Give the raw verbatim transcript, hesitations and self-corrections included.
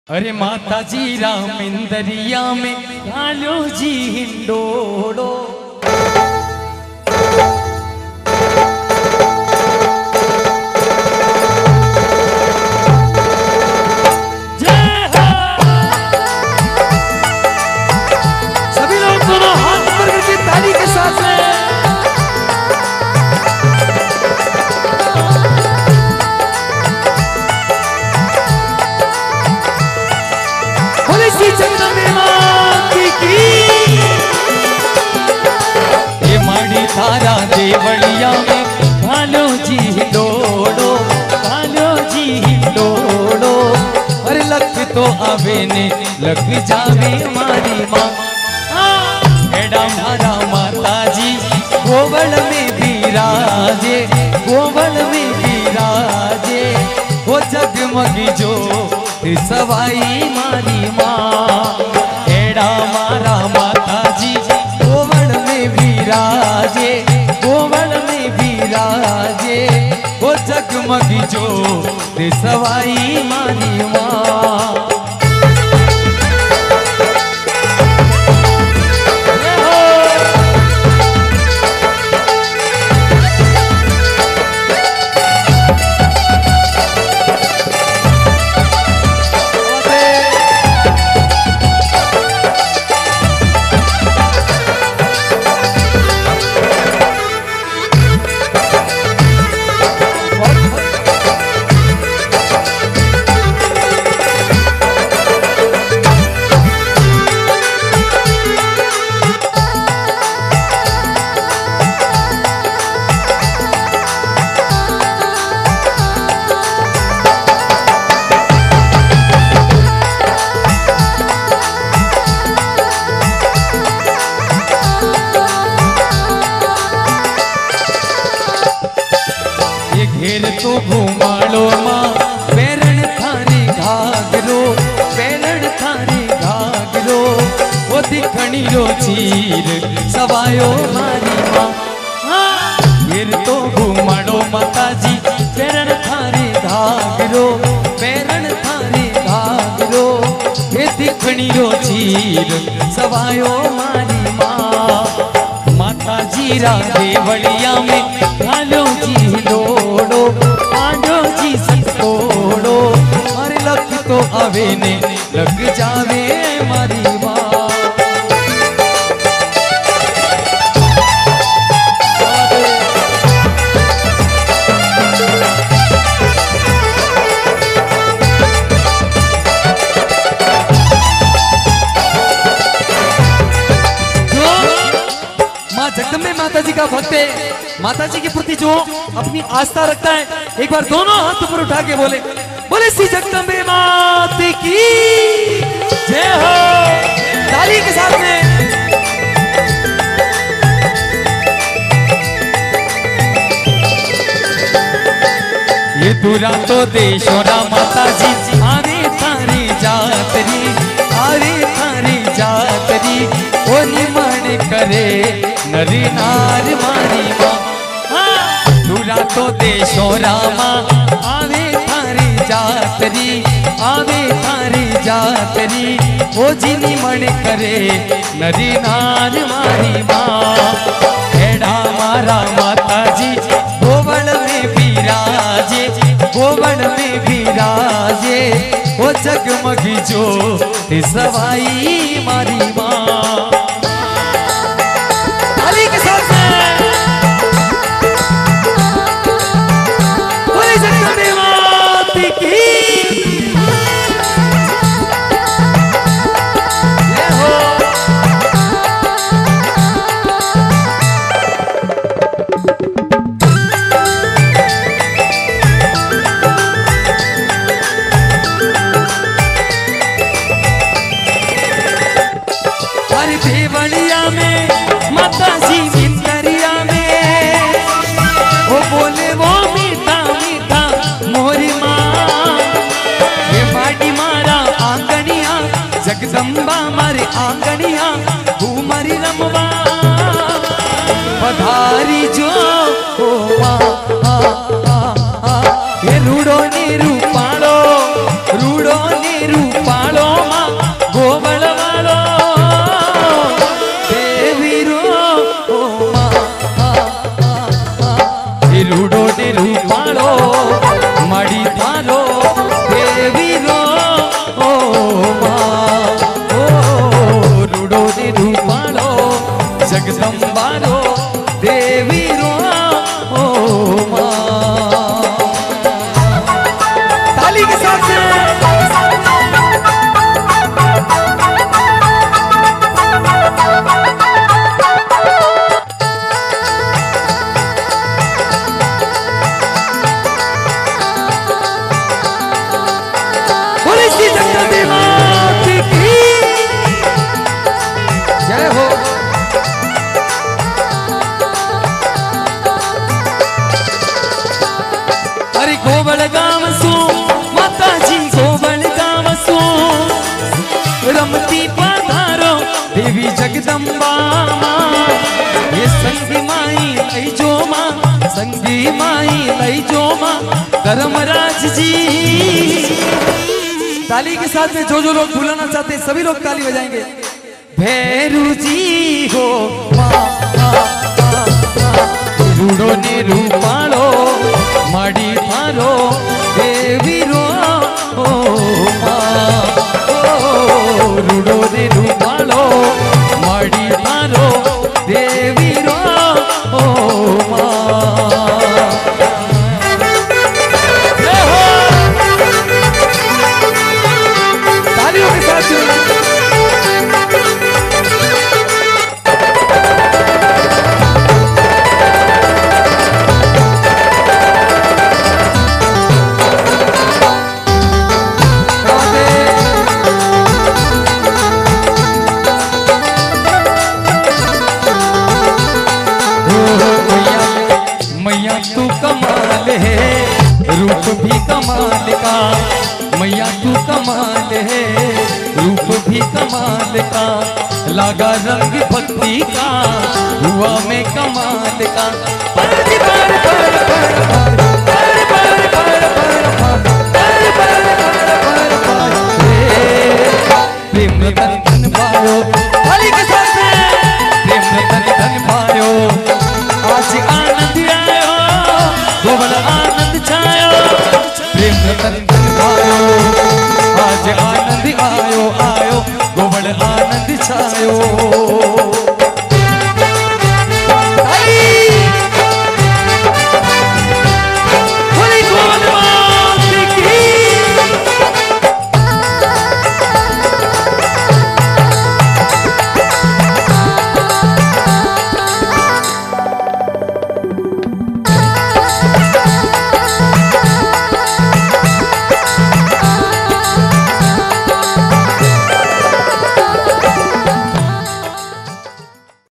अरे माता जी राम इंदरिया में लालो जी हिंडोड़ो। सभी लोग दोनों हाथ ऊपर करके ताली के साथ में थारा देवलिया में भालो जी हिंडोड़ो, भालो जी हिंडोड़ो। अरे लख तो आवे ने लग जावे मारी माँ। एडा मारा माता जी गोवल में विराजे, गोवल में विराजे। वो जगमगी जो सवाई मारी माँ। एडा मारा माता जी गोवल में विराजे, गोवल में विराजे। वो जगमगी जो सवाई मारी माँ। घेर तो घुमाड़ो माँ पेरण थारी घाघरो, पेरण थारी घाघरो। वो दिखणी रो चीर सवायो मारी माँ। घेर तो घुमाड़ो माता जी पेरण थारी घाघरो, पेरण थारी घाघरो। ये दिखणी रो चीर सवायो मारी माँ। माता जी रा देवलिया में भालो जी हिंडोड़ो, भालो जी संतोड़ो। अरे लख तो आवे ने लग जावे मारी माँ। जगदम्बे माता जी का भक्त है, माता जी के प्रति जो अपनी आस्था रखता है, एक बार दोनों हाथ ऊपर उठा के बोले, बोले श्री जगदम्बे माता की जय हो। ताली के साथ में ये दूरा तो देशोरा माता जी आवे थारी जातरी, आवे थारी जातरी। ओ निमण करे नरी नार मारी माँ। दूरा तो देशो रामा आवे थारी जातरी, आवे थारी जातरी। ओ जिनी मन करे नरी नार मारी माँ। एड़ा मारा माता जी गोवल में विराजे, गोवल में विराजे। ओ जगमगी जो सवाई मारी माँ। के साथ में बोले जगदम्बे माता की जय हो। हर देवलिया में माता जी इंदरिया में वो बोले वो मीठा मीठा मोरी माँ। ये बाटी मारा आंगनिया जगदम्बा मारे आंगनिया घूमरी रमवा। पधारी जो ओ माँ ये रूड़ो ने रूपालो, रूड़ो ने रूपा जगदम्बा माँ ये संगी माई लई जो माँ संगी माई लई जो माँ धर्मराज जी। ताली के साथ में जो जो लोग बुलाना चाहते हैं सभी लोग ताली बजाएंगे। भैरू जी हो माँ रूडो ने रूपालो माड़ी मारो देवी रो माँ रूडो ने रूपालो माड़ी मारो देवी रो माँ। तालियों के साथ मैया तू कमाल है रूप भी कमाल का मैया तू कमाल है रूप भी कमाल का लगा रंग भक्ति का हुआ में कमाल का। पर पर पर पर पर पर पर पर पर पर प्रेम तन तन पायो थाली के साथ प्रेम तन तन पायो आज आनंद आयो गोबल आनंद छायो प्रेम तन तन पायो आज आनंद आयो आयो गोबल आनंद छायो।